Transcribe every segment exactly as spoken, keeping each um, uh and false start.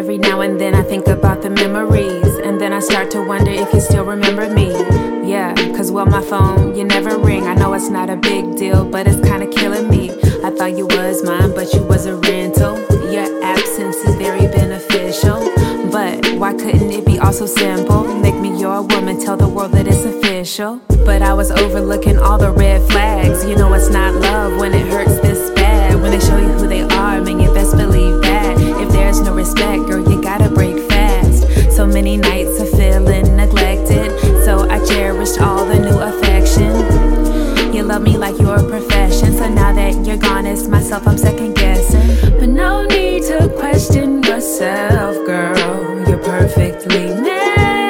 Every now and then I think about the memories, and then I start to wonder if you still remember me. Yeah, cause well my phone, you never ring. I know it's not a big deal, but it's kinda killing me. I thought you was mine, but you was a rental. Your absence is very beneficial, but why couldn't it be all so simple? Make me your woman, tell the world that it's official. But I was overlooking all the red flags. You know it's not love when it hurts this bad. When they show you who they are, man, you best believe that. If there's no respect, girl, you gotta break fast. So many nights of feeling neglected, so I cherished all the new affection. You love me like you're a profession, so now that you're gone, it's myself I'm second guessing. But no need to question yourself, girl, you're perfectly made.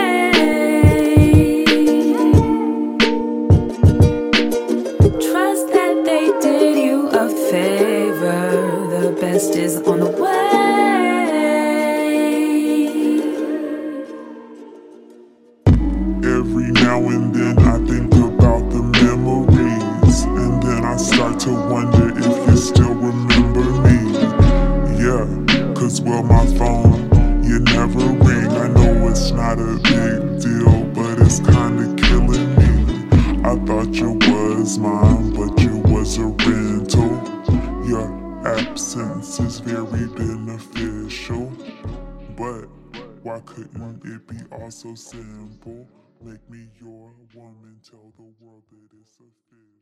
Trust that they did you a favor, the best is on the way. Every now and then I think about the memories, and then I start to wonder if you still remember me. Yeah, cause well my phone, you never ring. I know it's not a big deal, but it's kinda killing me. I thought you was mine, but you was a rental. Your absence is very beneficial, but why couldn't it be all so simple? Make me your woman, tell the world that it's official.